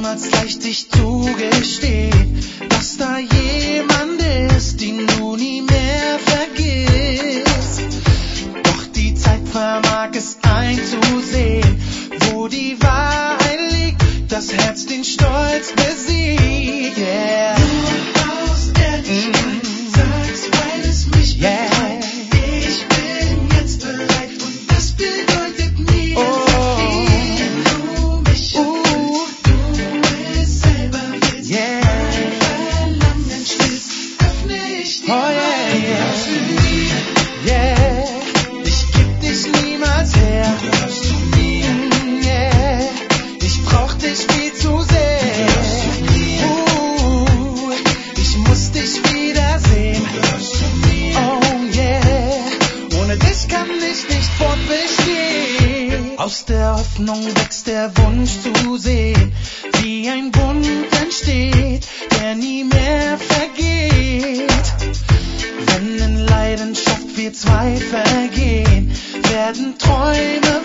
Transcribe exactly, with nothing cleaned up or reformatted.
niemals leicht dich zugestehen, dass da jemand ist, den du nie mehr vergisst. Doch die Zeit vermag es einzusehen, wo die Wahrheit liegt, das Herz den Stolz besiegt. Yeah. Nur aus Ehrlichkeit mm. sag's, weil es mich yeah. befreit. Ich bin jetzt bereit und das bedeutet mir oh. viel. Wenn du mich erfüllst, du es selber willst, yeah. mein Verlangen stillst, öffne ich die oh, yeah, yeah. für mich. Yeah. Ich geb dich niemals her. Du gehörst zu mir. Mm, yeah. Ich brauch dich viel zu sehr. Du gehörst zu mir. Uh, ich muss dich wiedersehen. Du gehörst zu mir. Oh yeah. Ohne dich kann ich nicht fortbestehen. Aus der Hoffnung wächst der Wunsch zu sehen, wie ein Bund entsteht, der nie mehr vergeht. Wenn in Leidenschaft wir zwei vergehen, werden Träume